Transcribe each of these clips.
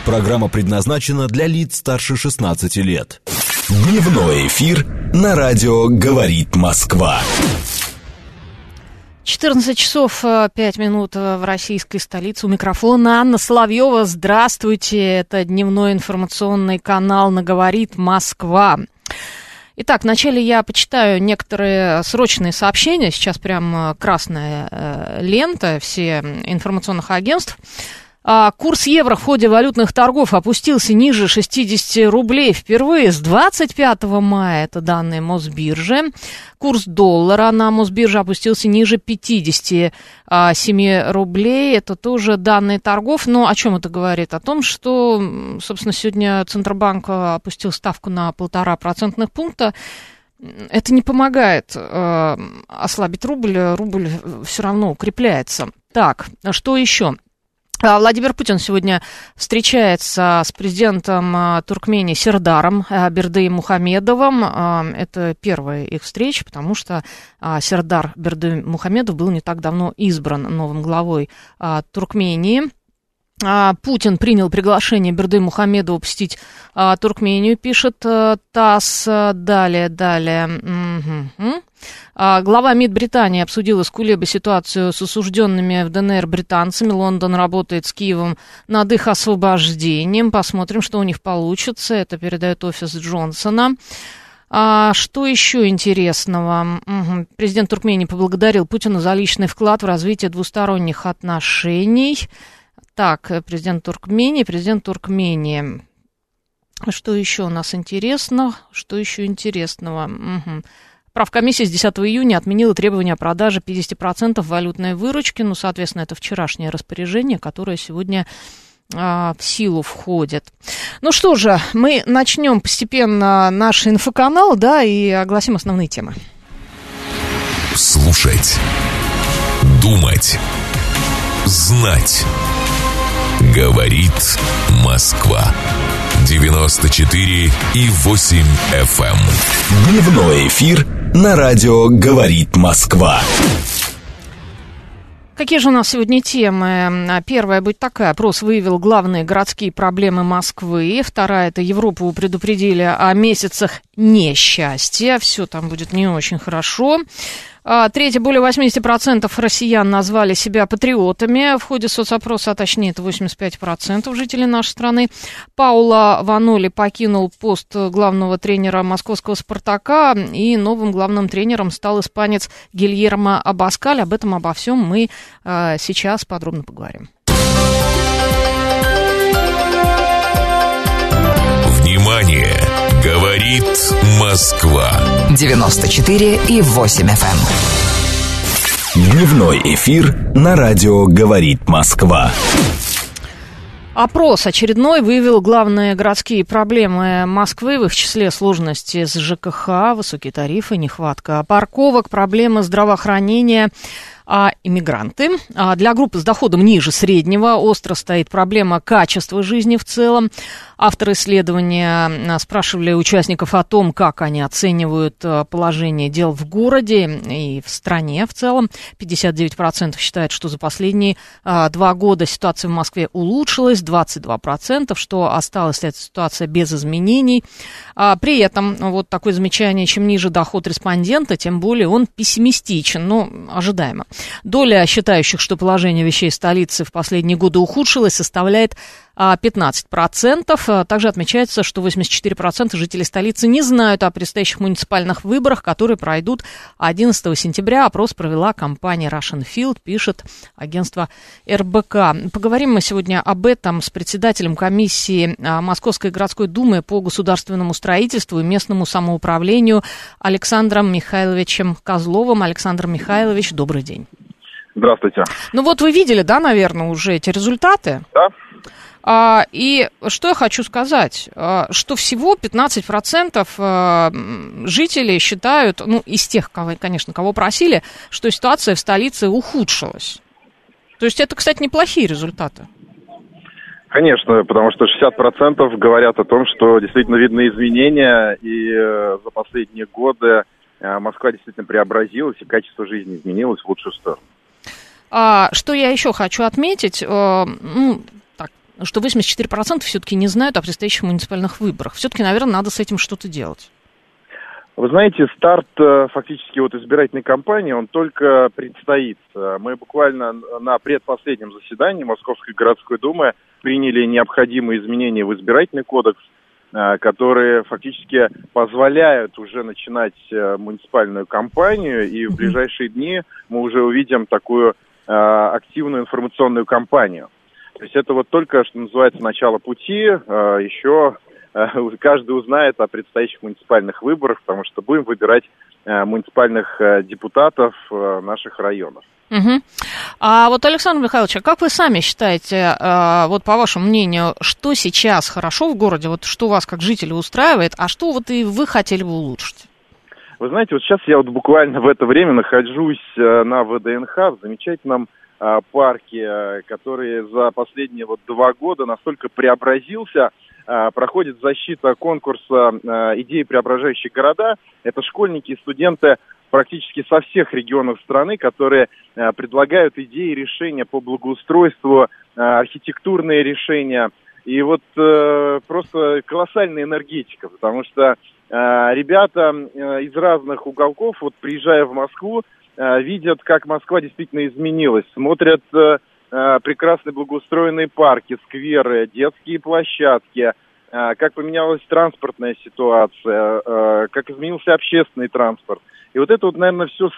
Программа предназначена для лиц старше 16 лет. Дневной эфир на радио «Говорит Москва». 14 часов 5 минут в российской столице. У микрофона Анна Соловьева. Здравствуйте. Это дневной информационный канал на «Говорит Москва». Итак, вначале я почитаю некоторые срочные сообщения. Сейчас прям красная лента всех информационных агентств. Курс евро в ходе валютных торгов опустился ниже 60 рублей впервые с 25 мая. Это данные Мосбиржи. Курс доллара на Мосбирже опустился ниже 57 рублей. Это тоже данные торгов. Но о чем это говорит? О том, что, собственно, сегодня Центробанк опустил ставку на 1,5 процентных пункта. Это не помогает ослабить рубль. Рубль все равно укрепляется. Так, что еще? Владимир Путин сегодня встречается с президентом Туркмении Сердаром Бердыемухамедовым. Это первая их встреча, потому что Сердар Бердыемухамедов был не так давно избран новым главой Туркмении. Путин принял приглашение Бердыемухамедова посетить Туркмению, пишет ТАСС. Далее. Глава МИД Британии обсудила с Кулебой ситуацию с осужденными в ДНР британцами. Лондон работает с Киевом над их освобождением. Посмотрим, что у них получится. Это передает офис Джонсона. Что еще интересного? Президент Туркмении поблагодарил Путина за личный вклад в развитие двусторонних отношений. Так, президент Туркмении. Что еще у нас интересно? Что еще интересного? Правкомиссия с 10 июня отменила требования о продаже 50% валютной выручки. Ну, соответственно, это вчерашнее распоряжение, которое сегодня в силу входит. Ну что же, мы начнем постепенно наш инфоканал, да, и огласим основные темы. Слушать, думать, знать. Говорит Москва. 94,8 FM. Дневной эфир на радио «Говорит Москва». Какие же у нас сегодня темы? Первая будет такая. Опрос выявил главные городские проблемы Москвы. Вторая — это Европу предупредили о месяцах несчастья. Все там будет не очень хорошо. Третье, более 80% россиян назвали себя патриотами в ходе соцопроса, а точнее это 85% жителей нашей страны. Пауло Ваноли покинул пост главного тренера московского «Спартака», и новым главным тренером стал испанец Гильермо Абаскаль. Обо всем мы сейчас подробно поговорим. Внимание! Говорит Москва. 94,8 FM. Дневной эфир на радио «Говорит Москва». Опрос очередной выявил главные городские проблемы Москвы, в их числе сложности с ЖКХ, высокие тарифы, нехватка парковок, проблемы здравоохранения, иммигранты. Для группы с доходом ниже среднего остро стоит проблема качества жизни в целом. Авторы исследования спрашивали участников о том, как они оценивают положение дел в городе и в стране в целом. 59% считают, что за последние 2 года ситуация в Москве улучшилась, 22%, что осталась эта ситуация без изменений. При этом вот такое замечание: чем ниже доход респондента, тем более он пессимистичен, но ожидаемо. Доля считающих, что положение вещей в столице в последние годы ухудшилось, составляет 15%. Также отмечается, что 84% жителей столицы не знают о предстоящих муниципальных выборах, которые пройдут 11 сентября. Опрос провела компания Russian Field, пишет агентство РБК. Поговорим мы сегодня об этом с председателем комиссии Московской городской думы по государственному строительству и местному самоуправлению Александром Михайловичем Козловым. Александр Михайлович, добрый день. Здравствуйте. Ну вот вы видели, да, наверное, уже эти результаты? Да. И что я хочу сказать, что всего 15% жителей считают, ну, из тех, конечно, кого просили, что ситуация в столице ухудшилась. То есть это, кстати, неплохие результаты. Конечно, потому что 60% говорят о том, что действительно видны изменения, и за последние годы Москва действительно преобразилась, и качество жизни изменилось в лучшую сторону. Что я еще хочу отметить, что 84% все-таки не знают о предстоящих муниципальных выборах. Все-таки, наверное, надо с этим что-то делать. Вы знаете, старт фактически вот избирательной кампании, он только предстоит. Мы буквально на предпоследнем заседании Московской городской думы приняли необходимые изменения в избирательный кодекс, которые фактически позволяют уже начинать муниципальную кампанию, и в ближайшие дни мы уже увидим такую активную информационную кампанию. То есть это вот только, что называется, начало пути, еще каждый узнает о предстоящих муниципальных выборах, потому что будем выбирать муниципальных депутатов наших районов. Угу. А вот, Александр Михайлович, а как вы сами считаете, вот по вашему мнению, что сейчас хорошо в городе, вот что вас как жителя устраивает, а что вот и вы хотели бы улучшить? Вы знаете, вот сейчас я вот буквально в это время нахожусь на ВДНХ, в замечательном парке, который за последние вот 2 года настолько преобразился. Проходит защита конкурса «Идеи, преображающие города». Это школьники и студенты практически со всех регионов страны, которые предлагают идеи, решения по благоустройству, архитектурные решения. И вот просто колоссальная энергетика, потому что ребята из разных уголков, вот приезжая в Москву, видят, как Москва действительно изменилась, смотрят прекрасные благоустроенные парки, скверы, детские площадки, как поменялась транспортная ситуация, как изменился общественный транспорт. И вот это вот, наверное, все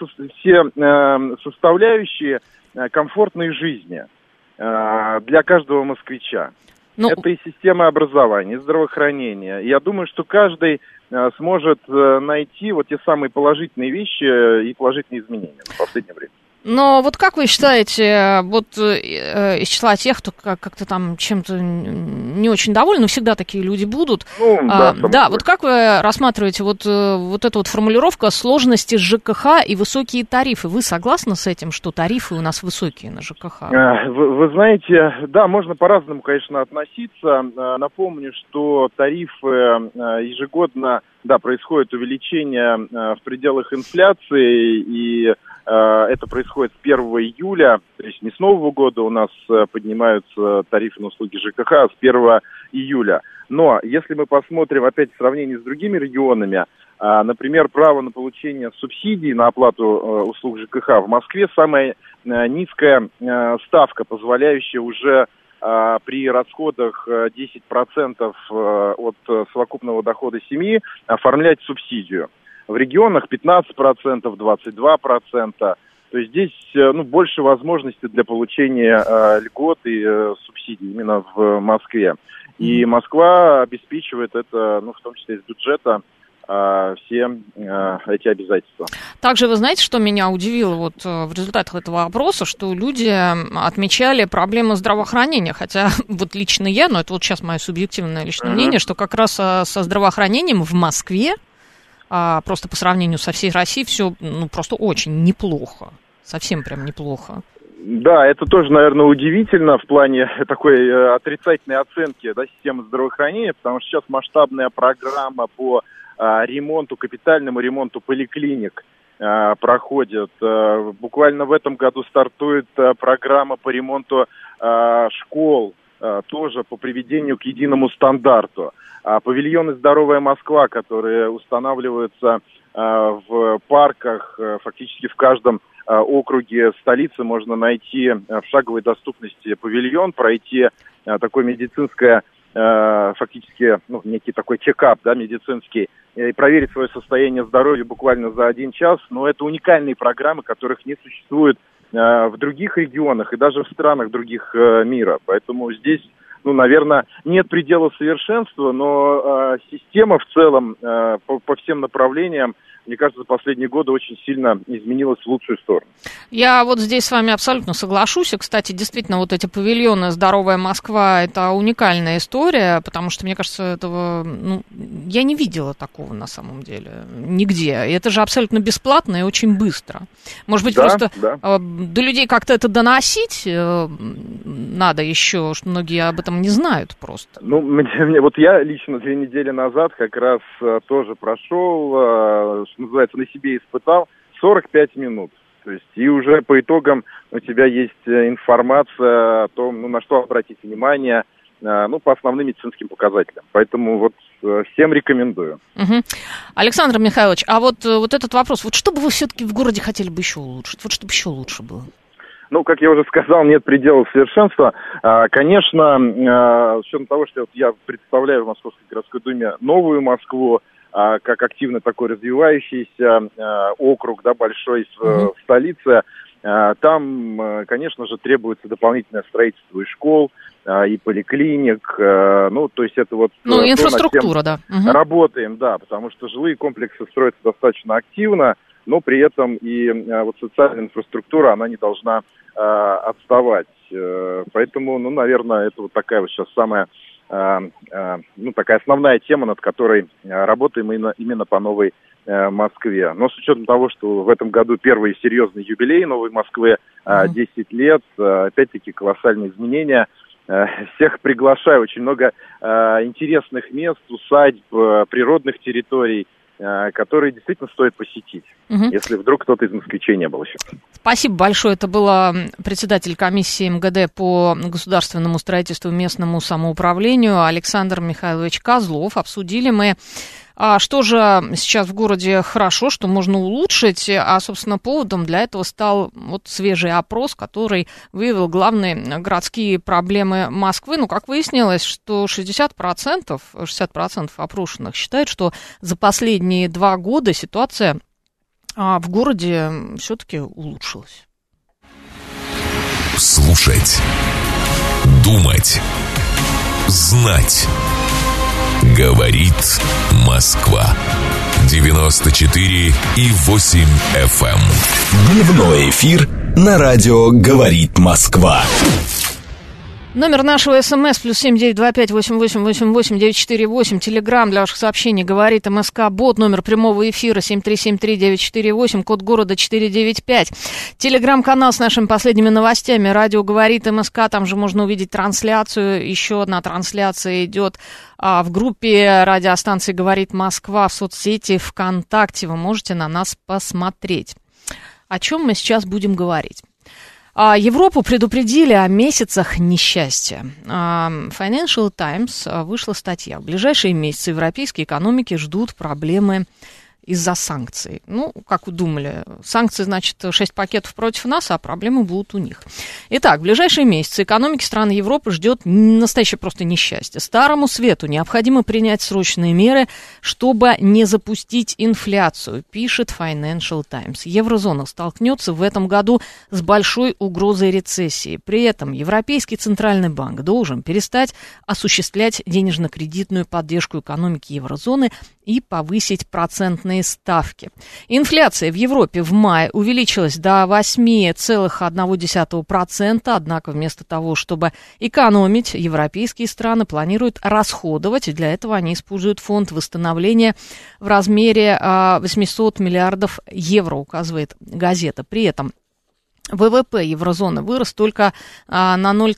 составляющие комфортной жизни для каждого москвича. Это и система образования, и здравоохранения. Я думаю, что каждый сможет найти вот те самые положительные вещи и положительные изменения в последнее время. Но вот как вы считаете, вот из числа тех, кто как-то там чем-то не очень доволен, всегда такие люди будут. Да, вот как вы рассматриваете вот эту вот формулировку сложности ЖКХ и высокие тарифы? Вы согласны с этим, что тарифы у нас высокие на ЖКХ? Вы знаете, да, можно по-разному, конечно, относиться. Напомню, что тарифы ежегодно, да, происходит увеличение в пределах инфляции, и это происходит с 1 июля, то есть не с Нового года у нас поднимаются тарифы на услуги ЖКХ, а с 1 июля. Но если мы посмотрим опять в сравнении с другими регионами, например, право на получение субсидий на оплату услуг ЖКХ в Москве самая низкая ставка, позволяющая уже при расходах 10% от совокупного дохода семьи оформлять субсидию. В регионах 15%, 22%. То есть здесь больше возможностей для получения льгот и субсидий именно в Москве. И Москва обеспечивает это, в том числе из бюджета, все эти обязательства. Также вы знаете, что меня удивило вот в результатах этого опроса, что люди отмечали проблемы здравоохранения, хотя вот лично я, но это вот сейчас мое субъективное личное мнение, что как раз со здравоохранением в Москве просто по сравнению со всей Россией все просто очень неплохо, совсем прям неплохо. Да, это тоже, наверное, удивительно в плане такой отрицательной оценки системы здравоохранения, потому что сейчас масштабная программа по ремонту, капитальному ремонту поликлиник проходит. Буквально в этом году стартует программа по ремонту школ, тоже по приведению к единому стандарту. Павильоны «Здоровая Москва», которые устанавливаются в парках, фактически в каждом округе столицы можно найти в шаговой доступности павильон, пройти такое медицинское, фактически, некий такой чекап, медицинский, и проверить свое состояние здоровья буквально за 1 час. Но это уникальные программы, которых не существует в других регионах и даже в странах других мира. Поэтому здесь, наверное, нет предела совершенства, но система в целом по всем направлениям, мне кажется, за последние годы очень сильно изменилась в лучшую сторону. Я вот здесь с вами абсолютно соглашусь. И, кстати, действительно, вот эти павильоны «Здоровая Москва» — это уникальная история, потому что, мне кажется, этого, я не видела такого на самом деле нигде. И это же абсолютно бесплатно и очень быстро. Может быть, просто до людей как-то это доносить надо еще, что многие об этом не знают просто. Вот я лично 2 недели назад как раз тоже прошел, что называется, на себе испытал 45 минут. То есть и уже по итогам у тебя есть информация о том, на что обратить внимание, по основным медицинским показателям. Поэтому вот всем рекомендую. Угу. Александр Михайлович, а вот этот вопрос, вот что бы вы все-таки в городе хотели бы еще улучшить? Вот чтобы еще лучше было? Как я уже сказал, нет пределов совершенства. Конечно, с учетом того, что я представляю в Московской городской думе новую Москву, как активно такой развивающийся округ, большой в столице, там, конечно же, требуется дополнительное строительство и школ, и поликлиник, то есть это вот... инфраструктура, да. Работаем, да, потому что жилые комплексы строятся достаточно активно, но при этом и социальная инфраструктура, она не должна отставать. Поэтому, наверное, это вот такая вот сейчас самая, такая основная тема, над которой работаем именно по новой Москве. Но с учетом того, что в этом году первый серьезный юбилей новой Москвы, 10 лет, опять-таки колоссальные изменения. Всех приглашаю, очень много интересных мест, усадьб, природных территорий, которые действительно стоит посетить, если вдруг кто-то из москвичей не был еще. Спасибо большое. Это была председатель комиссии МГД по государственному строительству и местному самоуправлению Александр Михайлович Козлов. Обсудили мы, что же сейчас в городе хорошо, что можно улучшить, собственно, поводом для этого стал свежий опрос, который выявил главные городские проблемы Москвы. Как выяснилось, что 60% опрошенных считают, что за последние 2 года ситуация в городе все-таки улучшилась. Слушать, думать, знать. Говорит Москва. 94,8 FM. Дневной эфир на радио «Говорит Москва». Номер нашего СМС +7 925 8888 948. Телеграм для ваших сообщений «Говорит МСК». Бот, номер прямого эфира 7373948, код города 495. Телеграм-канал с нашими последними новостями. Радио «Говорит МСК». Там же можно увидеть трансляцию. Еще одна трансляция идет в группе радиостанции «Говорит Москва» в соцсети ВКонтакте. Вы можете на нас посмотреть. О чем мы сейчас будем говорить? Европу предупредили о месяцах несчастья. Financial Times вышла статья. В ближайшие месяцы европейские экономики ждут проблемы из-за санкций. Как вы думали, санкции, значит, 6 пакетов против нас, а проблемы будут у них. Итак, в ближайшие месяцы экономики стран Европы ждет настоящее просто несчастье. Старому свету необходимо принять срочные меры, чтобы не запустить инфляцию, пишет Financial Times. Еврозона столкнется в этом году с большой угрозой рецессии. При этом Европейский центральный банк должен перестать осуществлять денежно-кредитную поддержку экономики еврозоны и повысить процентные ставки. Инфляция в Европе в мае увеличилась до 8,1%, однако вместо того, чтобы экономить, европейские страны планируют расходовать. Для этого они используют фонд восстановления в размере 800 миллиардов евро, указывает газета. При этом ВВП еврозоны вырос только на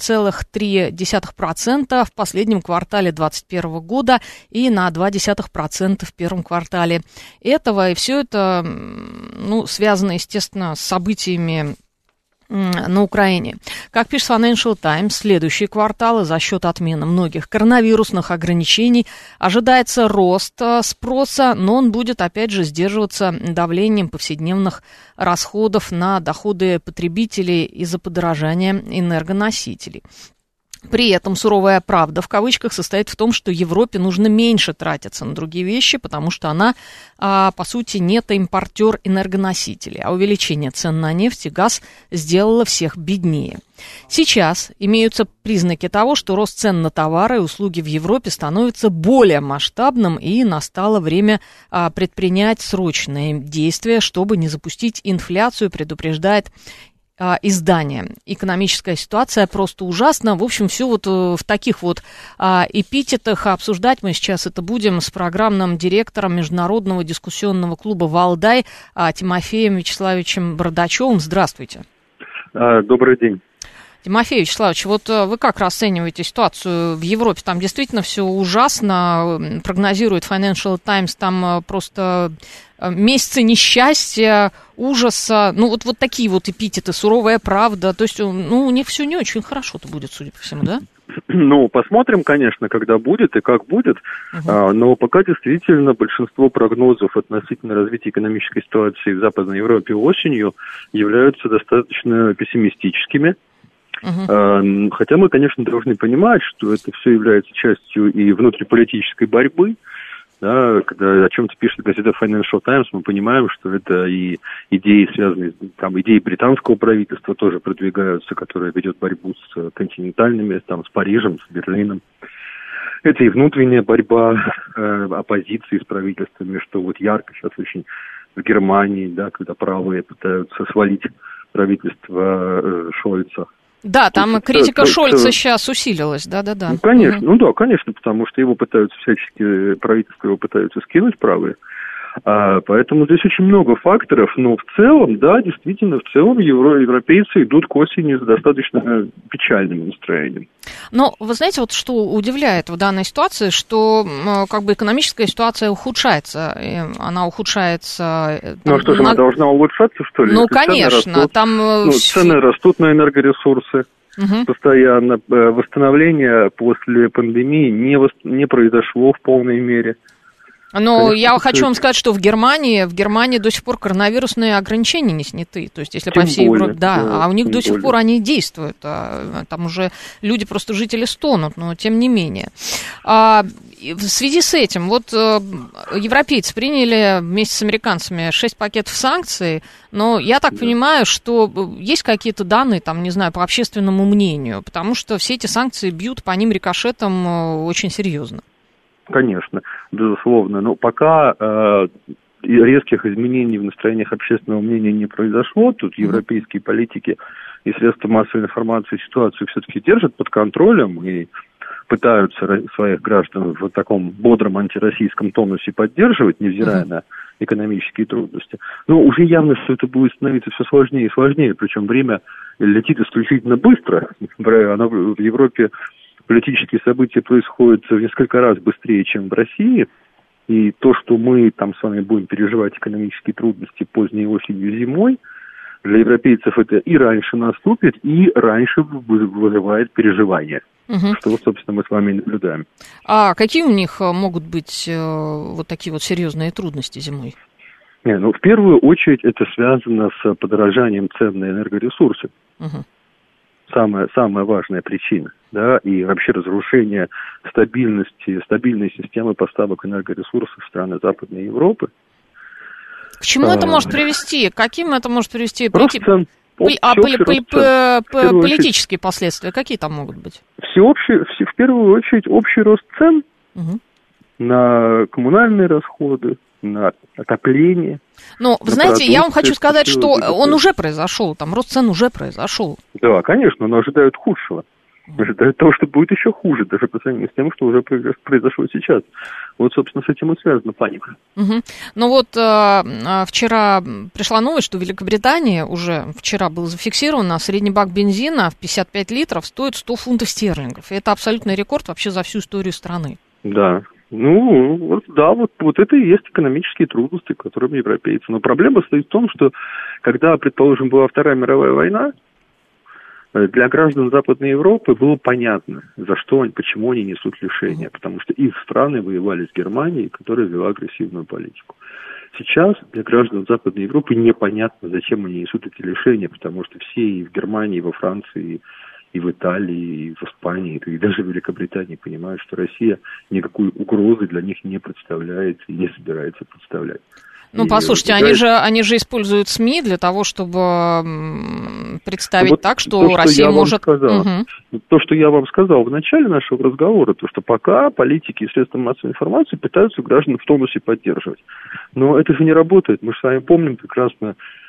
0,3% в последнем квартале 2021 года и на 0,2% в первом квартале этого. И все это связано, естественно, с событиями на Украине. Как пишет Financial Times, следующие кварталы за счет отмены многих коронавирусных ограничений ожидается рост спроса, но он будет, опять же, сдерживаться давлением повседневных расходов на доходы потребителей из-за подорожания энергоносителей. При этом суровая правда, в кавычках, состоит в том, что Европе нужно меньше тратиться на другие вещи, потому что она, по сути, нетоимпортер энергоносителей, а увеличение цен на нефть и газ сделало всех беднее. Сейчас имеются признаки того, что рост цен на товары и услуги в Европе становится более масштабным, и настало время предпринять срочные действия, чтобы не запустить инфляцию, предупреждает издание. Экономическая ситуация просто ужасна. В общем, все в таких эпитетах. Обсуждать мы сейчас это будем с программным директором Международного дискуссионного клуба «Валдай» Тимофеем Вячеславовичем Бардачевым. Здравствуйте. Добрый день. Тимофей Вячеславович, вот вы как расцениваете ситуацию в Европе? Там действительно все ужасно, прогнозирует Financial Times, там просто месяцы несчастья, ужаса, ну вот такие вот эпитеты, суровая правда, то есть, ну, у них все не очень хорошо-то будет, судя по всему, да? Ну, посмотрим, конечно, когда будет и как будет, но пока действительно большинство прогнозов относительно развития экономической ситуации в Западной Европе осенью являются достаточно пессимистическими. Хотя мы, конечно, должны понимать, что это все является частью и внутриполитической борьбы. Да, когда о чем-то пишет газета Financial Times, мы понимаем, что это и идеи, связанные, там, идеи британского правительства тоже продвигаются, которое ведет борьбу с континентальными, там, с Парижем, с Берлином. Это и внутренняя борьба оппозиции с правительствами, что вот ярко сейчас очень в Германии, да, когда правые пытаются свалить правительство Шольца. Да, там критика Шольца сейчас усилилась, да-да-да. Ну, конечно, конечно, потому что его пытаются всячески, правительство его пытаются скинуть правые. Поэтому здесь очень много факторов, но в целом, да, действительно, в целом европейцы идут к осени с достаточно печальным настроением. Но вы знаете, вот что удивляет в данной ситуации, что как бы экономическая ситуация ухудшается, она ухудшается... Ну, а что же, она должна улучшаться, что ли? Ну, конечно, там... цены растут на энергоресурсы. Постоянно. Восстановление после пандемии не произошло в полной мере. Но я хочу вам сказать, что в Германии до сих пор коронавирусные ограничения не сняты. То есть, если по всей Европе, а у них до сих пор они действуют. Там уже люди, просто жители стонут, но тем не менее. В связи с этим, вот европейцы приняли вместе с американцами 6 пакетов санкций, но я так понимаю, что есть какие-то данные, там, не знаю, по общественному мнению, потому что все эти санкции бьют по ним рикошетом очень серьезно. Конечно, безусловно. Но пока резких изменений в настроениях общественного мнения не произошло, тут европейские политики и средства массовой информации ситуацию все-таки держат под контролем и пытаются своих граждан в таком бодром антироссийском тонусе поддерживать, невзирая на экономические трудности. Но уже явно, что это будет становиться все сложнее и сложнее, причем время летит исключительно быстро. В Европе политические события происходят в несколько раз быстрее, чем в России, и то, что мы там с вами будем переживать экономические трудности поздней осенью, зимой, для европейцев это и раньше наступит, и раньше вызывает переживания, что, собственно, мы с вами наблюдаем. А какие у них могут быть вот такие вот серьезные трудности зимой? В первую очередь это связано с подорожанием цен на энергоресурсы. Самая важная причина, да, и вообще разрушение стабильной системы поставок энергоресурсов в страны Западной Европы. К чему это может привести? Каким это может привести? Политические последствия какие там могут быть? В первую очередь общий рост цен на коммунальные расходы, на отопление. Ну, вы знаете, я вам хочу сказать, что он уже произошел, там рост цен уже произошел. Да, конечно, но ожидают худшего. Ожидают того, что будет еще хуже, даже по сравнению с тем, что уже произошло сейчас. Вот, собственно, с этим и связана паника. Ну вот вчера пришла новость, что в Великобритании уже вчера был зафиксировано средний бак бензина в 55 литров стоит 100 фунтов стерлингов. И это абсолютный рекорд вообще за всю историю страны. Да. Вот это и есть экономические трудности, которыми европейцы. Но проблема стоит в том, что когда, предположим, была Вторая мировая война, для граждан Западной Европы было понятно, почему они несут лишения, потому что их страны воевали с Германией, которая вела агрессивную политику. Сейчас для граждан Западной Европы непонятно, зачем они несут эти лишения, потому что все и в Германии, и во Франции, и в Италии, и в Испании, и даже в Великобритании понимают, что Россия никакой угрозы для них не представляет и не собирается представлять. Ну, послушайте, они же используют СМИ для того, чтобы представить так, что Россия может... То, что я вам сказал в начале нашего разговора, то, что пока политики и средства массовой информации пытаются граждан в тонусе поддерживать. Но это же не работает. Мы же с вами помним прекрасно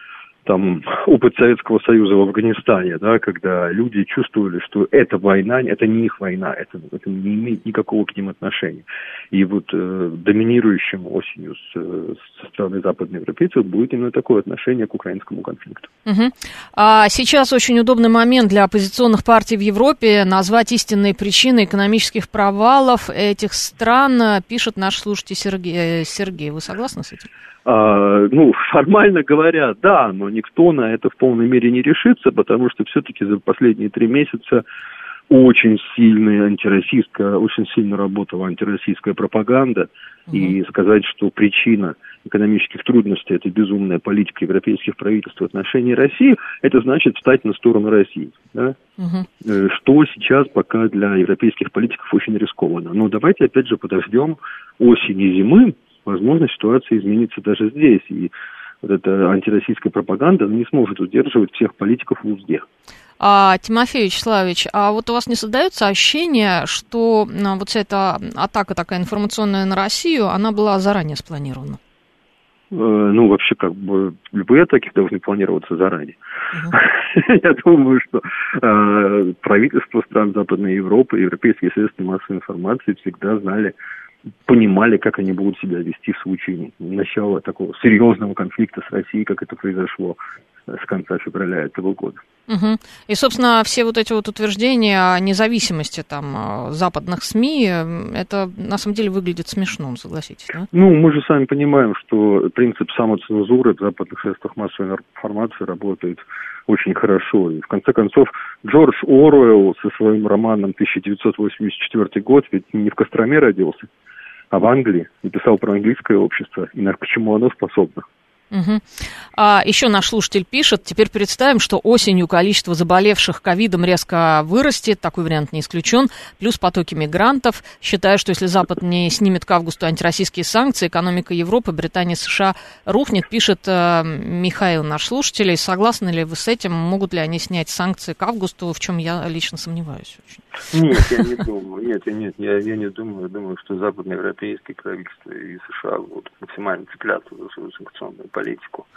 там опыт Советского Союза в Афганистане, да, когда люди чувствовали, что эта война, это не их война, это не имеет никакого к ним отношения. И вот доминирующим осенью со стороны западноевропейцев будет именно такое отношение к украинскому конфликту. Угу. А сейчас очень удобный момент для оппозиционных партий в Европе назвать истинные причины экономических провалов этих стран, пишет наш слушатель Сергей. Вы согласны с этим? Формально говоря, да, но никто на это в полной мере не решится, потому что все-таки за последние 3 месяца очень сильно работала антироссийская пропаганда, и сказать, что причина экономических трудностей – это безумная политика европейских правительств в отношении России, это значит встать на сторону России, да? Что сейчас пока для европейских политиков очень рискованно. Но давайте опять же подождем осени и зимы. Возможно, ситуация изменится даже здесь, и вот эта антироссийская пропаганда не сможет удерживать всех политиков в узде. Тимофей Вячеславович, а вот у вас не создается ощущение, что вот вся эта атака такая информационная на Россию, она была заранее спланирована? Вообще, любые атаки должны планироваться заранее. Я думаю, что правительства стран Западной Европы, европейские средства массовой информации всегда понимали, как они будут себя вести в случае начала такого серьезного конфликта с Россией, как это произошло с конца февраля этого года. И, собственно, все вот эти вот утверждения о независимости западных СМИ, это на самом деле выглядит смешно, согласитесь, да? Мы же сами понимаем, что принцип самоцензуры в западных средствах массовой информации работает очень хорошо. И, в конце концов, Джордж Оруэлл со своим романом «1984 год» ведь не в Костроме родился, а в Англии, и писал про английское общество и к чему оно способно. Еще наш слушатель пишет: теперь представим, что осенью количество заболевших ковидом резко вырастет, такой вариант не исключен, плюс потоки мигрантов. Считаю, что если Запад не снимет к августу антироссийские санкции, экономика Европы, Британии, США рухнет, пишет Михаил, наш слушатель. И согласны ли вы с этим? Могут ли они снять санкции к августу, в чем я лично сомневаюсь очень? Нет, я не думаю. Я не думаю. Я думаю, что западноевропейские правительства и США будут максимально цепляться за свою санкционную политику.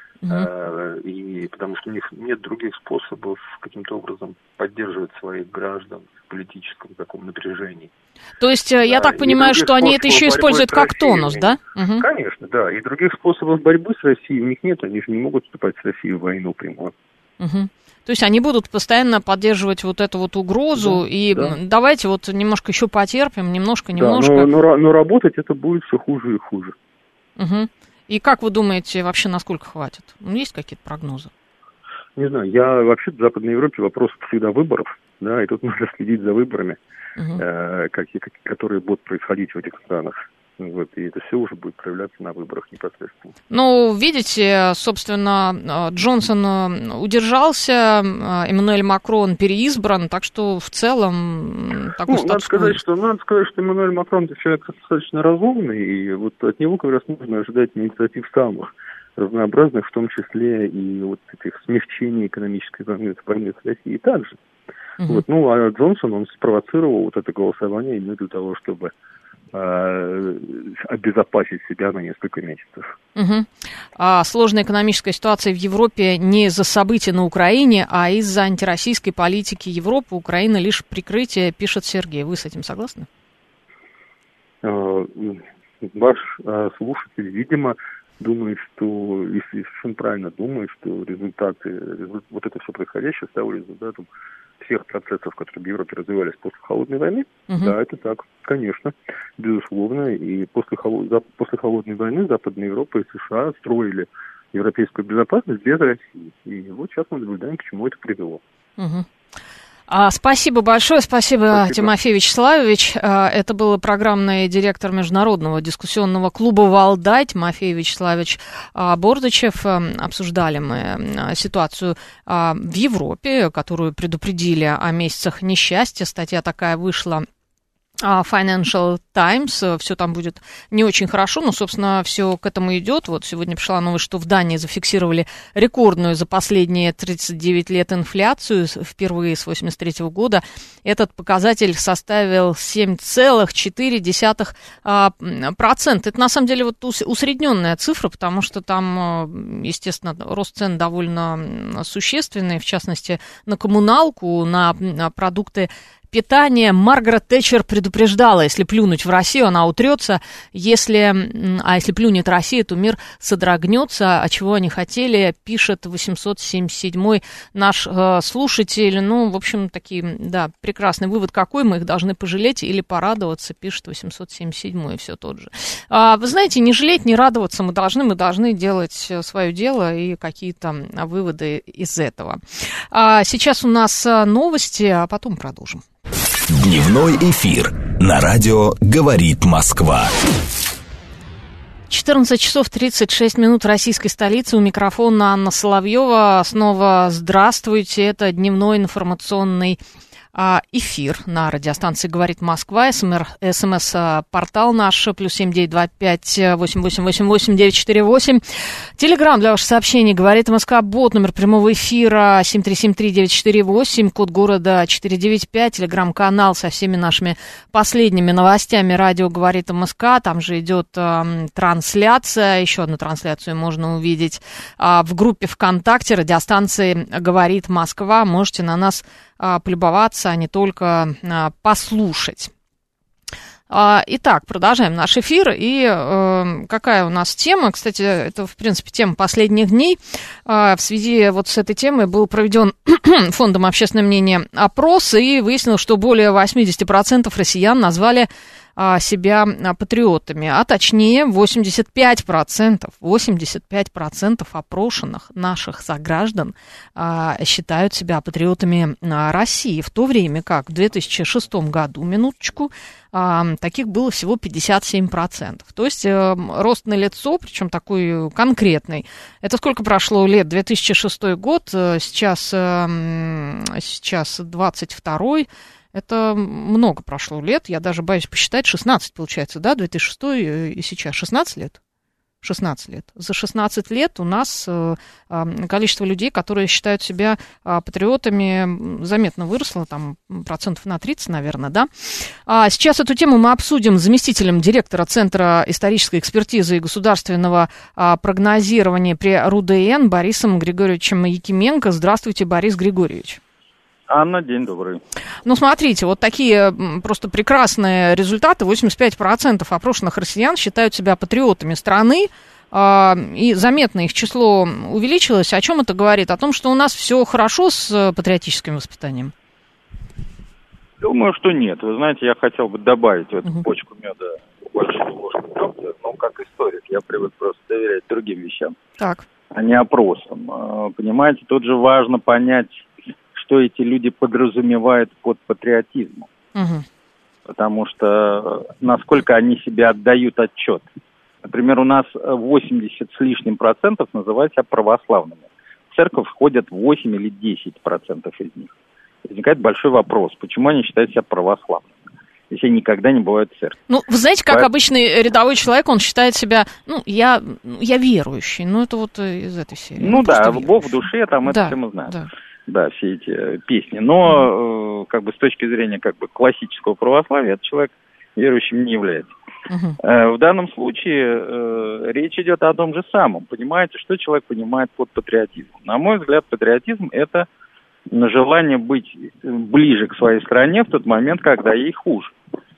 И потому что у них нет других способов каким-то образом поддерживать своих граждан в политическом таком напряжении. То есть, я так понимаю, что они это еще используют как тонус, да? Конечно, да. И других способов борьбы с Россией у них нет. Они же не могут вступать с Россией в войну прямую. То есть они будут постоянно поддерживать вот эту вот угрозу, давайте вот немножко еще потерпим, немножко. Но работать это будет все хуже и хуже. И как вы думаете, вообще насколько хватит? Есть какие-то прогнозы? Не знаю, вообще в Западной Европе вопрос всегда выборов, да, и тут нужно следить за выборами, которые будут происходить в этих странах. И это все уже будет проявляться на выборах непосредственно. Видите, собственно, Джонсон удержался, Эммануэль Макрон переизбран, так что в целом такой статус. Надо сказать, что Эммануэль Макрон это человек достаточно разумный, и вот от него как раз нужно ожидать инициатив самых разнообразных, в том числе и вот этих смягчений экономической войны с Россией также. А Джонсон, он спровоцировал вот это голосование именно для того, чтобы обезопасить себя на несколько месяцев. Сложная экономическая ситуация в Европе не из-за событий на Украине, а из-за антироссийской политики Европы. Украина лишь прикрытие, пишет Сергей. Вы с этим согласны? Ваш слушатель, видимо, думает, что, если совершенно правильно думает, что вот это все происходящее стало результатом всех процессов, которые в Европе развивались после Холодной войны. Да, это так, конечно, безусловно. И после Холодной войны Западная Европа и США строили европейскую безопасность без России. И вот сейчас мы наблюдаем, к чему это привело. Спасибо большое, спасибо, Тимофей Вячеславович. Это был программный директор Международного дискуссионного клуба «Валдай» Тимофей Вячеславович Бордачев. Обсуждали мы ситуацию в Европе, которую предупредили о месяцах несчастья. Статья такая вышла Financial Times, все там будет не очень хорошо, но, собственно, все к этому идет. Вот сегодня пришла новость, что в Дании зафиксировали рекордную за последние 39 лет инфляцию, впервые с 1983 года. Этот показатель составил 7,4%. Это, на самом деле, вот усредненная цифра, потому что там, естественно, рост цен довольно существенный, в частности, на коммуналку, на продукты питание. Маргарет Тэтчер предупреждала, если плюнуть в Россию, она утрется, если плюнет Россия, то мир содрогнется, а чего они хотели, пишет 877-й наш слушатель. Ну, в общем, прекрасный вывод какой, мы их должны пожалеть или порадоваться, пишет 877-й, все тот же. Вы знаете, не жалеть, не радоваться мы должны делать свое дело и какие-то выводы из этого. Сейчас у нас новости, а потом продолжим. Дневной эфир на радио «Говорит Москва». 14 часов 36 минут в российской столице. У микрофона Анна Соловьева. Снова здравствуйте. Это дневной информационный эфир на радиостанции «Говорит Москва». СМС-портал наш +7 925 8888 948. Телеграм для ваших сообщений «Говорит Москва». Бот, номер прямого эфира 7373948. Код города 495. Телеграм-канал со всеми нашими последними новостями. Радио «Говорит МСК». Там же идет трансляция. Еще одну трансляцию можно увидеть в группе ВКонтакте радиостанции «Говорит Москва». Можете на нас полюбоваться, а не только послушать. Итак, продолжаем наш эфир. И какая у нас тема? Кстати, это, в принципе, тема последних дней. В связи вот с этой темой был проведен Фондом общественного мнения опрос, и выяснилось, что более 80% россиян назвали себя патриотами, а точнее 85% опрошенных наших сограждан считают себя патриотами России, в то время как в 2006 году, минуточку, таких было всего 57%. То есть рост налицо, причем такой конкретный. Это сколько прошло лет? 2006 год, сейчас 22-й. Это много прошло лет, я даже боюсь посчитать, 16 получается, да, 2006 и сейчас 16 лет? 16 лет. За 16 лет у нас количество людей, которые считают себя патриотами, заметно выросло, там, процентов на 30, наверное, да. Сейчас эту тему мы обсудим с заместителем директора Центра исторической экспертизы и государственного прогнозирования при РУДН Борисом Григорьевичем Якименко. Здравствуйте, Борис Григорьевич. Анна, день добрый. Ну, смотрите, вот такие просто прекрасные результаты. 85% опрошенных россиян считают себя патриотами страны, и заметно их число увеличилось. О чем это говорит? О том, что у нас все хорошо с патриотическим воспитанием? Думаю, что нет. Вы знаете, я хотел бы добавить в эту бочку меда большую ложку дегтя, но как историк я привык просто доверять другим вещам, а не опросам. Понимаете, тут же важно понять, что эти люди подразумевают под патриотизмом. Потому что насколько они себе отдают отчет. Например, у нас 80 с лишним процентов называют себя православными. В церковь входят 8 или 10% из них. Возникает большой вопрос, почему они считают себя православными, если они никогда не бывают в церкви. Ну, вы знаете, как обычный рядовой человек, он считает себя, я верующий, это вот из этой серии. Ну да, Бог в душе, там это все мы знаем. Да, все эти песни. Но, с точки зрения, классического православия, этот человек верующим не является. В данном случае речь идет о том же самом. Понимаете, что человек понимает под патриотизмом? На мой взгляд, патриотизм – это желание быть ближе к своей стране в тот момент, когда ей хуже.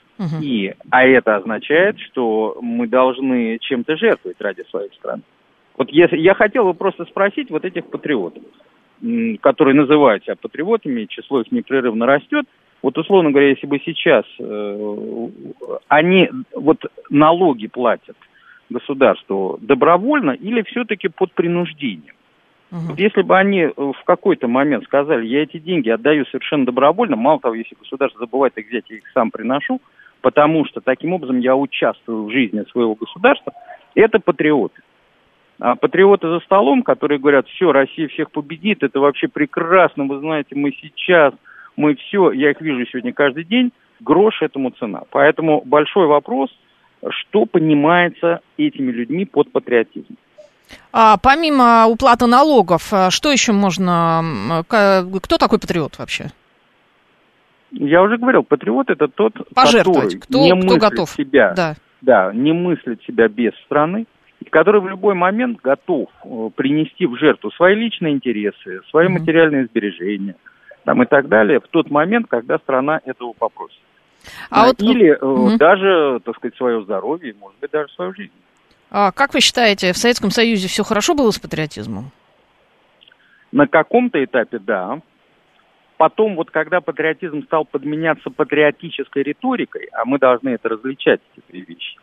А это означает, что мы должны чем-то жертвовать ради своей страны. Вот я хотел бы просто спросить вот этих патриотов, которые называют себя патриотами, число их непрерывно растет. Вот, условно говоря, если бы сейчас они налоги платят государству добровольно или все-таки под принуждением? Вот если бы они в какой-то момент сказали, я эти деньги отдаю совершенно добровольно, мало того, если государство забывает их взять, я их сам приношу, потому что таким образом я участвую в жизни своего государства, это патриоты. А патриоты за столом, которые говорят, все, Россия всех победит, это вообще прекрасно, вы знаете, мы все, я их вижу сегодня каждый день, грош этому цена. Поэтому большой вопрос, что понимается этими людьми под патриотизмом. А помимо уплаты налогов, что еще можно... Кто такой патриот вообще? Я уже говорил, патриот — это тот, пожертвовать, который не мыслит готов. себя, не мыслит себя без страны, и который в любой момент готов принести в жертву свои личные интересы, свои материальные сбережения там, и так далее в тот момент, когда страна этого попросит. Или даже, так сказать, свое здоровье, может быть, даже свою жизнь. А как вы считаете, в Советском Союзе все хорошо было с патриотизмом? На каком-то этапе, да. Потом, вот когда патриотизм стал подменяться патриотической риторикой, а мы должны это различать, эти две вещи,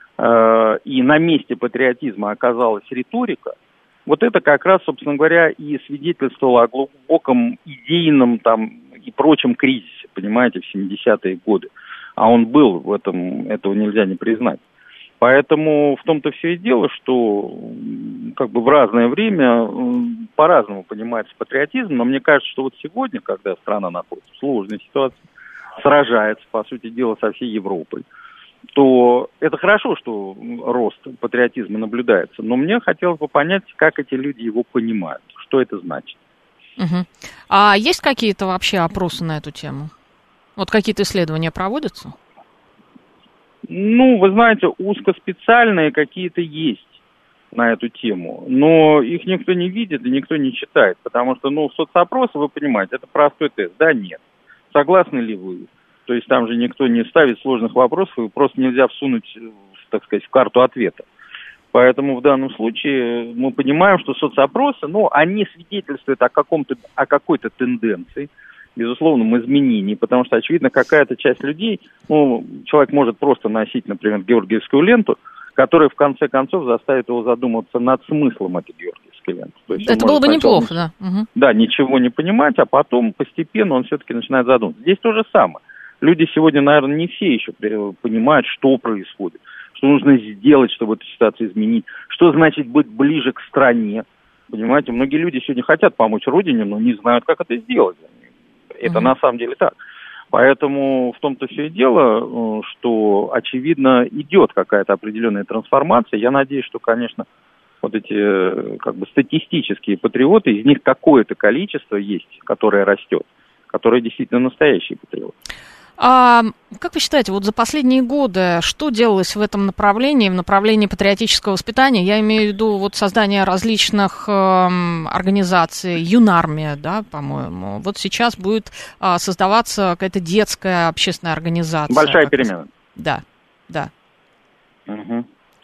и на месте патриотизма оказалась риторика, вот это как раз, собственно говоря, и свидетельствовало о глубоком идейном там и прочем кризисе, понимаете, в 70-е годы. А он был в этом, этого нельзя не признать. Поэтому в том-то все и дело, что как бы в разное время по-разному понимается патриотизм, но мне кажется, что вот сегодня, когда страна находится в сложной ситуации, сражается, по сути дела, со всей Европой, то это хорошо, что рост патриотизма наблюдается, но мне хотелось бы понять, как эти люди его понимают, что это значит. Угу. А есть какие-то вообще опросы на эту тему? Вот какие-то исследования проводятся? Ну, вы знаете, узкоспециальные какие-то есть на эту тему, но их никто не видит и никто не читает, потому что, соцопросы, вы понимаете, это простой тест, да, нет. Согласны ли вы? То есть там же никто не ставит сложных вопросов, и просто нельзя всунуть, так сказать, в карту ответа. Поэтому в данном случае мы понимаем, что соцопросы, они свидетельствуют о какой-то тенденции, безусловном изменении, потому что, очевидно, какая-то часть людей, человек может просто носить, например, георгиевскую ленту, которая, в конце концов, заставит его задуматься над смыслом этой георгиевской ленты. То есть это было бы неплохо, да. Угу. Да, ничего не понимать, а потом постепенно он все-таки начинает задумываться. Здесь то же самое. Люди сегодня, наверное, не все еще понимают, что происходит, что нужно сделать, чтобы эту ситуацию изменить, что значит быть ближе к стране. Понимаете, многие люди сегодня хотят помочь родине, но не знают, как это сделать. Это на самом деле так. Поэтому в том-то все и дело, что, очевидно, идет какая-то определенная трансформация. Я надеюсь, что, конечно, вот эти как бы статистические патриоты, из них какое-то количество есть, которое растет, которые действительно настоящие патриоты. А как вы считаете, вот за последние годы что делалось в этом направлении, в направлении патриотического воспитания? Я имею в виду вот создание различных организаций, Юнармия, да, по-моему. Вот сейчас будет создаваться какая-то детская общественная организация. Большая перемена. Да, да. Угу.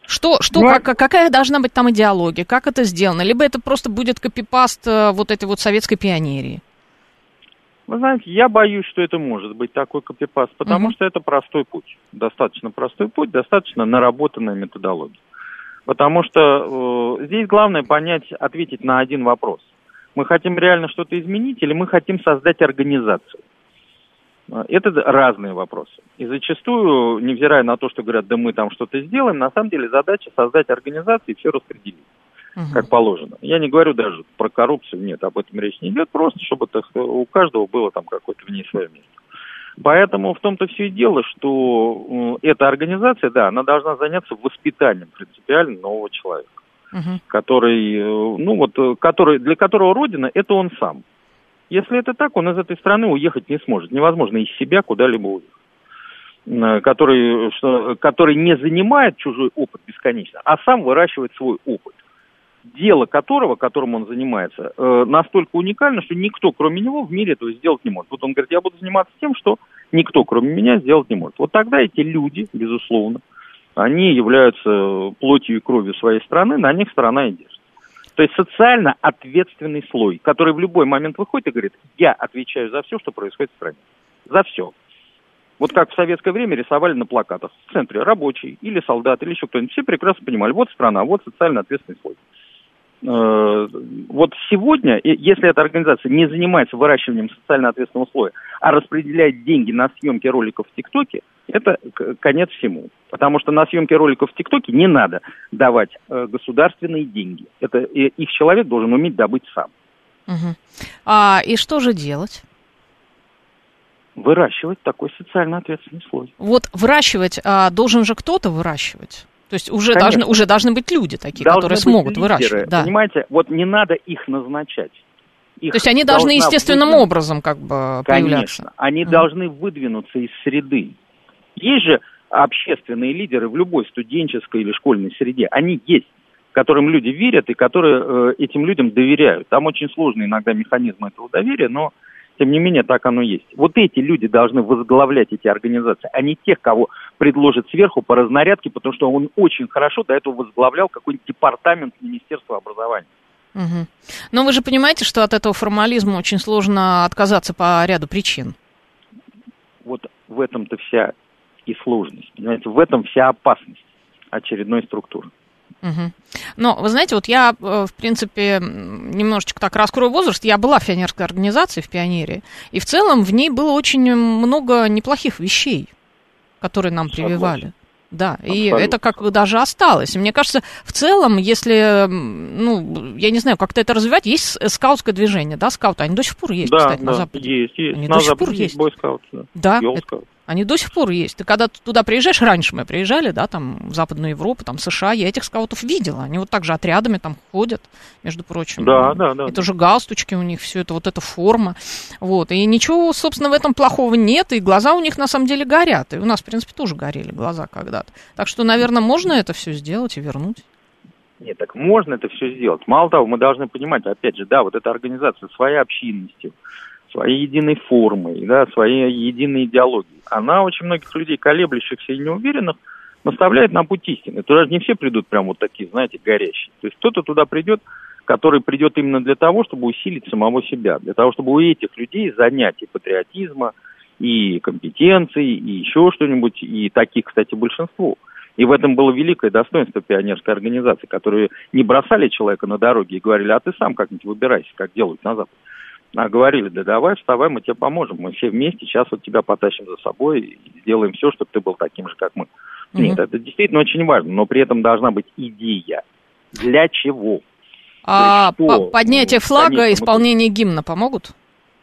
Какая должна быть там идеология? Как это сделано? Либо это просто будет копипаст вот этой вот советской пионерии? Вы знаете, я боюсь, что это может быть такой копипаст, потому что это простой путь. Достаточно простой путь, достаточно наработанная методология. Потому что здесь главное ответить на один вопрос. Мы хотим реально что-то изменить или мы хотим создать организацию? Это разные вопросы. И зачастую, невзирая на то, что говорят, да мы там что-то сделаем, на самом деле задача создать организацию и все распределить. Как положено. Я не говорю даже про коррупцию, нет, об этом речь не идет, просто чтобы у каждого было там какое-то в ней свое место. Поэтому в том-то все и дело, что эта организация, да, она должна заняться воспитанием принципиально нового человека, для которого Родина – это он сам. Если это так, он из этой страны уехать не сможет. Невозможно из себя куда-либо уехать. Который не занимает чужой опыт бесконечно, а сам выращивает свой опыт. Дело которым он занимается, настолько уникально, что никто, кроме него, в мире этого сделать не может. Вот он говорит, я буду заниматься тем, что никто, кроме меня, сделать не может. Вот тогда эти люди, безусловно, они являются плотью и кровью своей страны, на них страна и держится. То есть социально ответственный слой, который в любой момент выходит и говорит, я отвечаю за все, что происходит в стране. За все. Вот как в советское время рисовали на плакатах. В центре рабочий или солдат, или еще кто-нибудь. Все прекрасно понимали, вот страна, вот социально ответственный слой. Вот сегодня, если эта организация не занимается выращиванием социально ответственного слоя, а распределяет деньги на съемки роликов в ТикТоке, это конец всему. Потому что на съемки роликов в ТикТоке не надо давать государственные деньги. Это их человек должен уметь добыть сам. И что же делать? выращивать такой социально ответственный слой. Вот выращивать, должен же кто-то выращивать. То есть уже должны быть люди такие, которые смогут выращивать. Да. Понимаете, вот не надо их назначать. То есть они должны естественным образом как бы появляться. Конечно, они должны выдвинуться из среды. Есть же общественные лидеры в любой студенческой или школьной среде. Они есть, которым люди верят и которые этим людям доверяют. Там очень сложный иногда механизм этого доверия, но тем не менее так оно есть. Вот эти люди должны возглавлять эти организации, а не тех, кого предложат сверху по разнарядке, потому что он очень хорошо до этого возглавлял какой-нибудь департамент Министерства образования. Угу. Но вы же понимаете, что от этого формализма очень сложно отказаться по ряду причин. Вот в этом-то вся и сложность, понимаете, в этом вся опасность очередной структуры. Угу. Но, вы знаете, вот я, в принципе, немножечко так раскрою возраст, я была в пионерской организации, в «Пионере», и в целом в ней было очень много неплохих вещей, которые нам прививали. Да, абсолютно. И это как бы даже осталось. И мне кажется, в целом, если, я не знаю, как-то это развивать, есть скаутское движение, да, скауты, они до сих пор есть, кстати, на Западе. Есть. Они до сих пор есть. Бойскаут, да. Они до сих пор есть. Ты когда туда приезжаешь, раньше мы приезжали, да, там, в Западную Европу, там, США, я этих скаутов видела. Они вот так же отрядами там ходят, между прочим. Да. Это же галстучки у них, все это, вот эта форма. Вот. И ничего, собственно, в этом плохого нет, и глаза у них на самом деле горят. И у нас, в принципе, тоже горели глаза когда-то. Так что, наверное, можно это все сделать и вернуть. Нет, так можно это все сделать. Мало того, мы должны понимать, опять же, да, вот эта организация своей общинностью, своей единой формой, да, своей единой идеологией. Она очень многих людей, колеблющихся и неуверенных, наставляет на путь истины. Туда же не все придут прям вот такие, знаете, горящие. То есть кто-то туда придет, который придет именно для того, чтобы усилить самого себя, для того, чтобы у этих людей занять и патриотизма, и компетенций, и еще что-нибудь, и таких, кстати, большинство. И в этом было великое достоинство пионерской организации, которые не бросали человека на дороге и говорили, а ты сам как-нибудь выбирайся, как делают на Западе. А говорили, да давай, вставай, мы тебе поможем, мы все вместе сейчас вот тебя потащим за собой и сделаем все, чтобы ты был таким же, как мы. Нет, это действительно очень важно, но при этом должна быть идея. Для чего? Поднятие флага, исполнение гимна помогут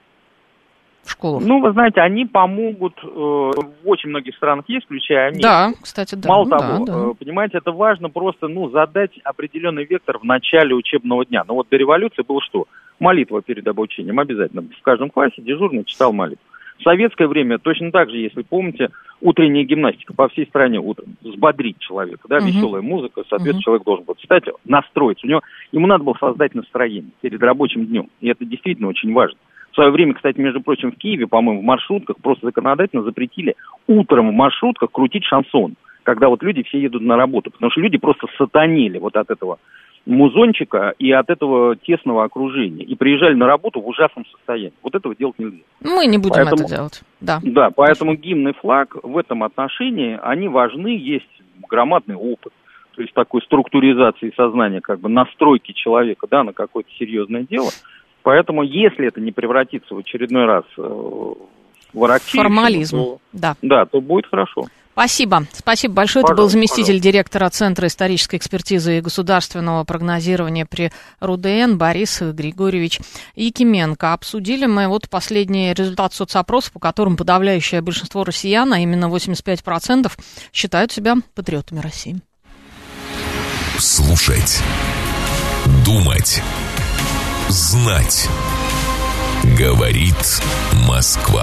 в школах? Ну, вы знаете, они помогут, в очень многих странах есть, включая Америку. Да, кстати, да. Мало того, понимаете, это важно просто, задать определенный вектор в начале учебного дня. Но вот до революции было что? Молитва перед обучением обязательно. В каждом классе дежурный читал молитву. В советское время точно так же, если помните, утренняя гимнастика по всей стране утром. Взбодрить человека, да, веселая музыка, соответственно, человек должен был встать, настроиться. Ему надо было создать настроение перед рабочим днем. И это действительно очень важно. В свое время, кстати, между прочим, в Киеве, по-моему, в маршрутках просто законодательно запретили утром в маршрутках крутить шансон, когда вот люди все едут на работу. Потому что люди просто сатанели вот от этого музончика и от этого тесного окружения. И приезжали на работу в ужасном состоянии. Вот этого делать нельзя. Мы не будем это делать. Да, поэтому гимн и флаг в этом отношении, они важны, есть громадный опыт. То есть такой структуризации сознания, как бы настройки человека, да, на какое-то серьезное дело. Поэтому, если это не превратится в очередной раз в ворочильщину, формализм, то будет хорошо. Спасибо. Спасибо большое. Это был заместитель директора Центра исторической экспертизы и государственного прогнозирования при РУДН Борис Григорьевич Якименко. Обсудили мы вот последний результат соцопроса, по которым подавляющее большинство россиян, а именно 85%, считают себя патриотами России. Слушать. Думать. Знать. Говорит Москва.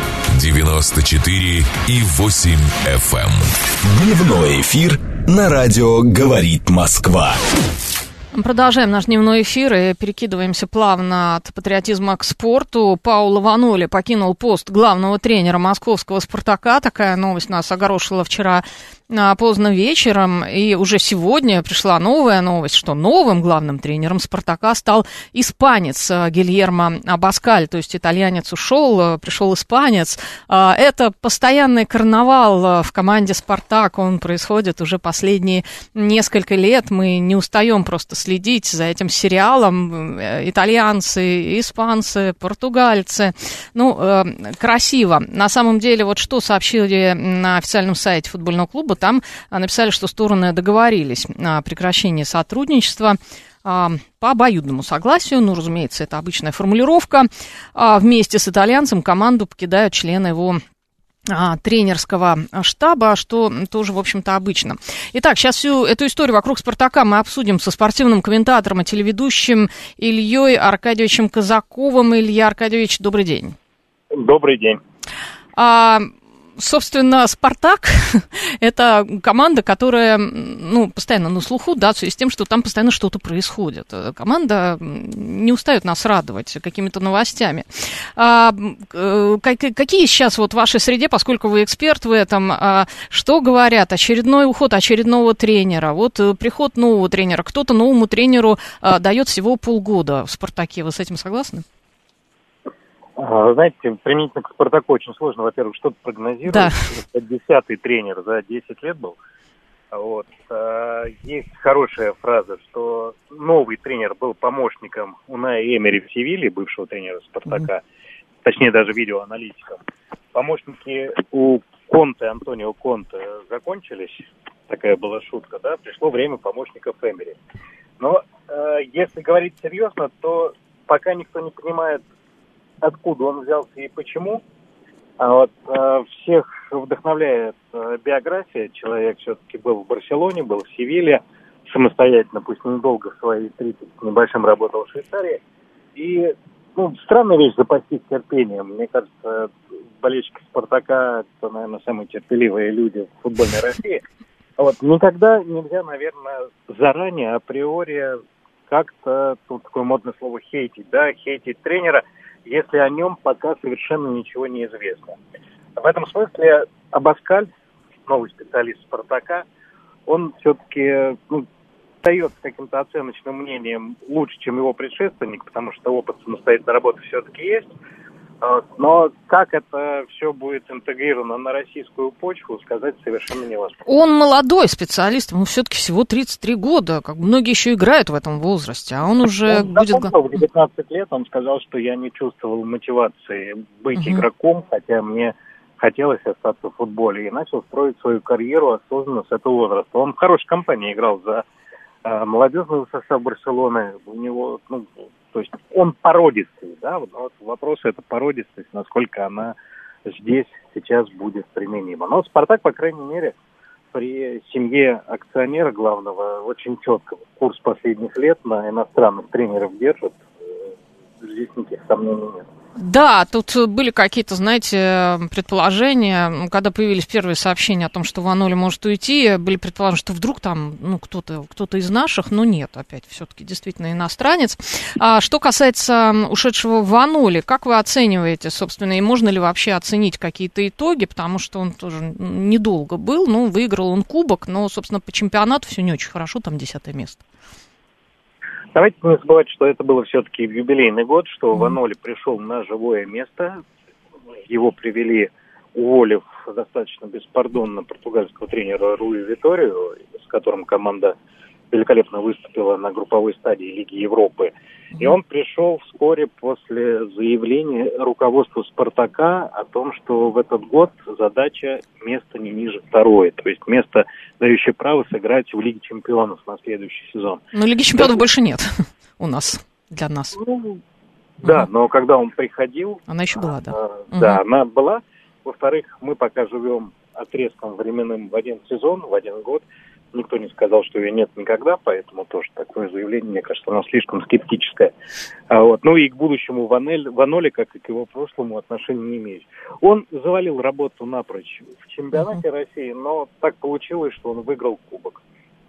94,8 FM. Дневной эфир на радио «Говорит Москва». Продолжаем наш дневной эфир и перекидываемся плавно от патриотизма к спорту. Пауло Ваноли покинул пост главного тренера московского «Спартака». Такая новость нас огорошила вчера поздно вечером, и уже сегодня пришла новая новость, что новым главным тренером «Спартака» стал испанец Гильермо Абаскаль, то есть итальянец ушел, пришел испанец. Это постоянный карнавал в команде «Спартак», он происходит уже последние несколько лет, мы не устаем просто следить за этим сериалом, итальянцы, испанцы, португальцы, красиво. На самом деле, вот что сообщили на официальном сайте футбольного клуба, там написали, что стороны договорились о прекращении сотрудничества. по обоюдному согласию, ну, разумеется, это обычная формулировка, вместе с итальянцем команду покидают члены его тренерского штаба, что тоже, в общем-то, обычно. Итак, сейчас всю эту историю вокруг «Спартака» мы обсудим со спортивным комментатором и телеведущим Ильей Аркадьевичем Казаковым. Илья Аркадьевич, добрый день. Добрый день. Собственно, «Спартак» — это команда, которая, ну, постоянно на слуху, да, в связи с тем, что там постоянно что-то происходит. Команда не устает нас радовать какими-то новостями. Какие сейчас вот в вашей среде, поскольку вы эксперт в этом, что говорят? Очередной уход очередного тренера, вот приход нового тренера. Кто-то новому тренеру дает всего полгода в «Спартаке». Вы с этим согласны? Знаете, применительно к «Спартаку» очень сложно, во-первых, что-то прогнозировать. Да. Это 10-й тренер за 10 лет был. Вот. Есть хорошая фраза, что новый тренер был помощником Уная Эмери в Севилье, бывшего тренера «Спартака», точнее даже видеоаналитиком. Помощники у Антонио Конте закончились, такая была шутка, да, пришло время помощников Эмери. Но если говорить серьезно, то пока никто не понимает, откуда он взялся и почему. Всех вдохновляет биография. Человек все-таки был в Барселоне, был в Севилье, самостоятельно, пусть недолго, в свои 30 с небольшим работал в Швейцарии. И, странная вещь запастись терпением. Мне кажется, болельщики «Спартака» — это, наверное, самые терпеливые люди в футбольной России. Никогда нельзя, наверное, заранее, априори как-то, тут такое модное слово хейтить тренера, если о нем пока совершенно ничего не известно. В этом смысле Абаскаль, новый специалист «Спартака», он все-таки дает каким-то оценочным мнением лучше, чем его предшественник, потому что опыт самостоятельной работы все-таки есть. Но как это все будет интегрировано на российскую почву, сказать совершенно невозможно. Он молодой специалист, ему все-таки всего 33 года. Как многие еще играют в этом возрасте, а он уже будет... В 19 лет он сказал, что я не чувствовал мотивации быть игроком, хотя мне хотелось остаться в футболе, и начал строить свою карьеру осознанно с этого возраста. Он в хорошей компании играл за молодежный состав Барселоны. У него, то есть он породистый, да, вопрос это породистость, насколько она здесь сейчас будет применима. Но «Спартак», по крайней мере, при семье акционера главного очень четко курс последних лет на иностранных тренеров держит. Здесь никаких сомнений нет. Да, тут были какие-то, знаете, предположения, когда появились первые сообщения о том, что Ваноли может уйти, были предположения, что вдруг там, кто-то из наших, но нет, опять все-таки действительно иностранец. А что касается ушедшего Ваноли, как вы оцениваете, собственно, и можно ли вообще оценить какие-то итоги, потому что он тоже недолго был, выиграл он кубок, но, собственно, по чемпионату все не очень хорошо, там 10-е место. Давайте не забывать, что это было все-таки юбилейный год, что Ваноли пришел на живое место. Его привели, уволив достаточно беспардонно португальского тренера Руи Виторию, с которым команда великолепно выступила на групповой стадии Лиги Европы. И он пришел вскоре после заявления руководства «Спартака» о том, что в этот год задача место не ниже второе. То есть место, дающее право сыграть в Лиге Чемпионов на следующий сезон. Но Лиги Чемпионов больше нет у нас, для нас. Да, но когда он приходил... Она еще была, да? Да, она была. Во-вторых, мы пока живем отрезком временным в один сезон, в один год. Никто не сказал, что ее нет никогда, поэтому тоже такое заявление, мне кажется, оно слишком скептическое. И к будущему Ваноли, как и к его прошлому, отношения не имеет. Он завалил работу напрочь в чемпионате России, но так получилось, что он выиграл кубок.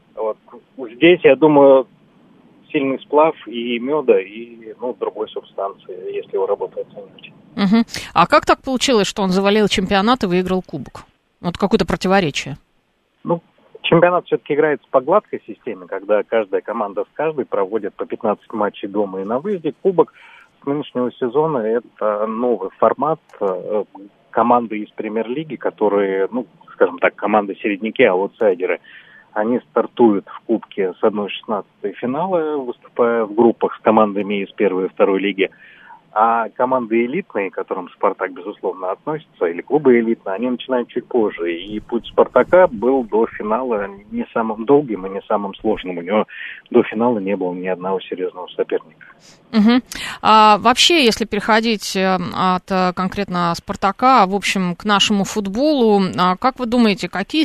Здесь, я думаю, сильный сплав и меда, и другой субстанции, если его работу оценивать. А как так получилось, что он завалил чемпионат и выиграл кубок? Какое-то противоречие. Чемпионат все-таки играется по гладкой системе, когда каждая команда с каждой проводит по 15 матчей дома и на выезде. Кубок с нынешнего сезона – это новый формат команды из премьер-лиги, которые, команды-середняки, аутсайдеры. Они стартуют в Кубке с 1/16 финала, выступая в группах с командами из первой и второй лиги. А команды элитные, к которым «Спартак», безусловно, относится, или клубы элитные, они начинают чуть позже. И путь «Спартака» был до финала не самым долгим и не самым сложным. У него до финала не было ни одного серьезного соперника. Угу. А вообще, если переходить от конкретно «Спартака», в общем, к нашему футболу, как вы думаете, какие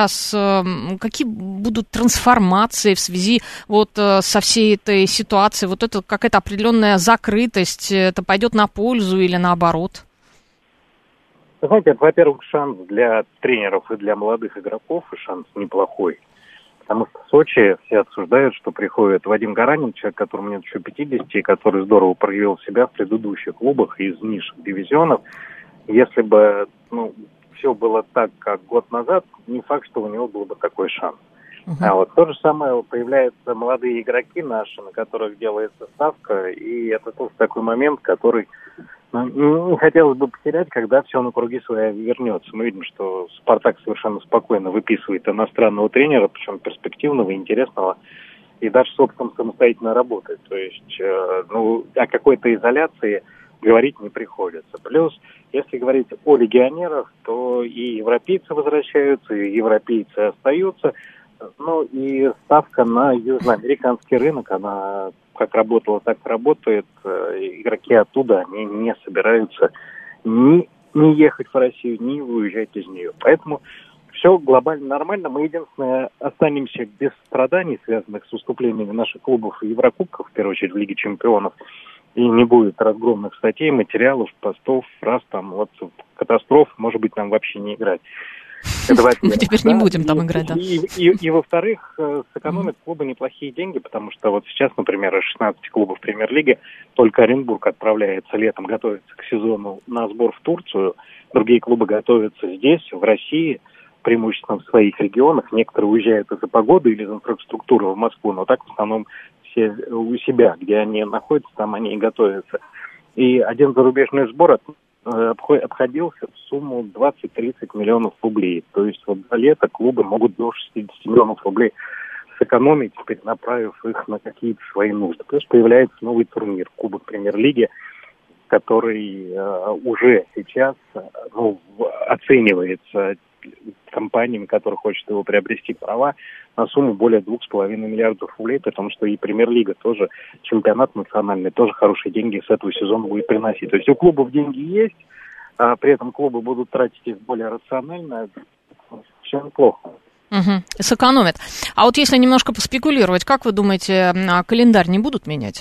будут трансформации в связи вот со всей этой ситуацией? Вот это какая-то определенная закрытость, это пойдет на пользу или наоборот? Вы знаете, это, во-первых, шанс для тренеров и для молодых игроков, и шанс неплохой. Потому что в Сочи все обсуждают, что приходит Вадим Гаранин, человек, которому нет еще 50, и который здорово проявил себя в предыдущих клубах из низших дивизионов. Если бы все было так, как год назад, не факт, что у него был бы такой шанс. А вот то же самое, появляются молодые игроки наши, на которых делается ставка, и это тоже такой момент, который не хотелось бы потерять, когда все на круги своя вернется. Мы видим, что «Спартак» совершенно спокойно выписывает иностранного тренера, причем перспективного, интересного, и даже, собственно, самостоятельно работает. То есть, о какой-то изоляции говорить не приходится. Плюс, если говорить о легионерах, то и европейцы возвращаются, и европейцы остаются. И ставка на южноамериканский рынок, она как работала, так и работает. Игроки оттуда, они не собираются ни ехать в Россию, ни уезжать из нее. Поэтому все глобально нормально. Мы, единственное, останемся без страданий, связанных с уступлениями наших клубов и Еврокубков, в первую очередь в Лиге Чемпионов. И не будет разгромных статей, материалов, постов, фраз, катастроф, может быть, нам вообще не играть. Мы теперь не будем там играть, да. И во-вторых, сэкономят клубы неплохие деньги, потому что вот сейчас, например, из 16 клубов Премьер-лиги только Оренбург отправляется летом, готовится к сезону на сбор в Турцию. Другие клубы готовятся здесь, в России, преимущественно в своих регионах. Некоторые уезжают из-за погоды или из инфраструктуры в Москву, но так в основном все у себя, где они находятся, там они и готовятся. И один зарубежный сбор обходился в сумму 20-30 миллионов рублей. То есть вот за лето клубы могут до 60 миллионов рублей сэкономить, перенаправив их на какие-то свои нужды. Плюс появляется новый турнир, Кубок Премьер-лиги, который уже сейчас оценивается компаниями, которые хочет его приобрести права, на сумму более 2,5 миллиардов рублей, потому что и Премьер-лига тоже, чемпионат национальный, тоже хорошие деньги с этого сезона будет приносить. То есть у клубов деньги есть, а при этом клубы будут тратить их более рационально, все неплохо. Сэкономят. А вот если немножко поспекулировать, как вы думаете, календарь не будут менять?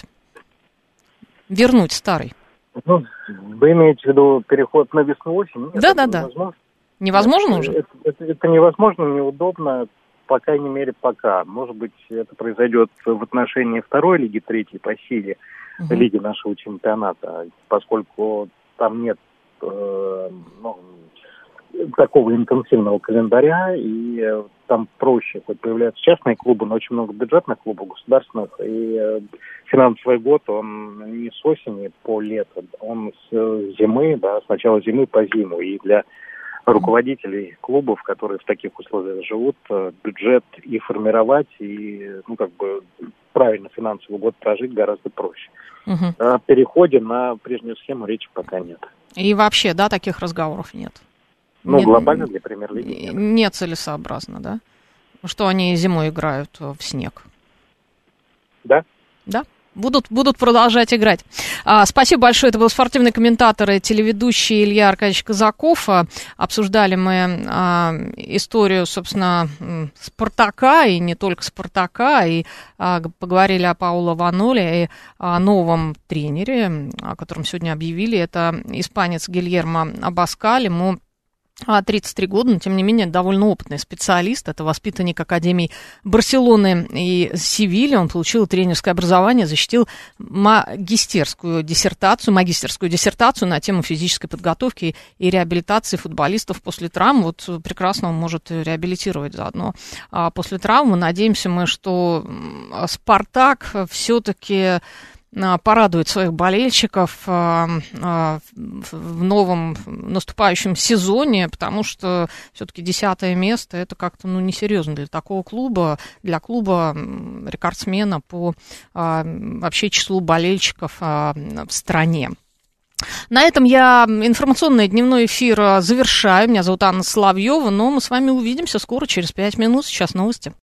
Вернуть старый? Вы имеете в виду переход на весну-осень? Да. Невозможно уже? Это невозможно, неудобно, по крайней мере, пока. Может быть, это произойдет в отношении второй лиги, третьей по силе лиги нашего чемпионата, поскольку там нет такого интенсивного календаря, и там проще, хоть появляются частные клубы, но очень много бюджетных клубов, государственных, и финансовый год, он не с осени по лето, он с зимы, с начала зимы по зиму, и для руководителей клубов, которые в таких условиях живут, бюджет и формировать, и, правильно финансовый год прожить гораздо проще. О переходе на прежнюю схему речи пока нет. И вообще, таких разговоров нет? Глобально для Премьер-лиги нет. Нецелесообразно, да? Что они зимой играют в снег? Да. Да? Будут продолжать играть. Спасибо большое. Это был спортивный комментатор и телеведущий Илья Аркадьевич Казаков. Обсуждали мы историю, собственно, «Спартака», и не только «Спартака», и поговорили о Пауло Ваноле и о новом тренере, о котором сегодня объявили. Это испанец Гильермо Абаскаль. Ему 33 года, но, тем не менее, довольно опытный специалист. Это воспитанник Академии Барселоны и Севильи. Он получил тренерское образование, защитил магистерскую диссертацию на тему физической подготовки и реабилитации футболистов после травм. Вот прекрасно он может реабилитировать заодно после травмы. Надеемся мы, что «Спартак» все-таки порадует своих болельщиков в новом наступающем сезоне, потому что все-таки 10-е место это как-то несерьезно для такого клуба, для клуба рекордсмена по вообще числу болельщиков в стране. На этом я информационный дневной эфир завершаю. Меня зовут Анна Соловьева, но мы с вами увидимся скоро, через 5 минут. Сейчас новости.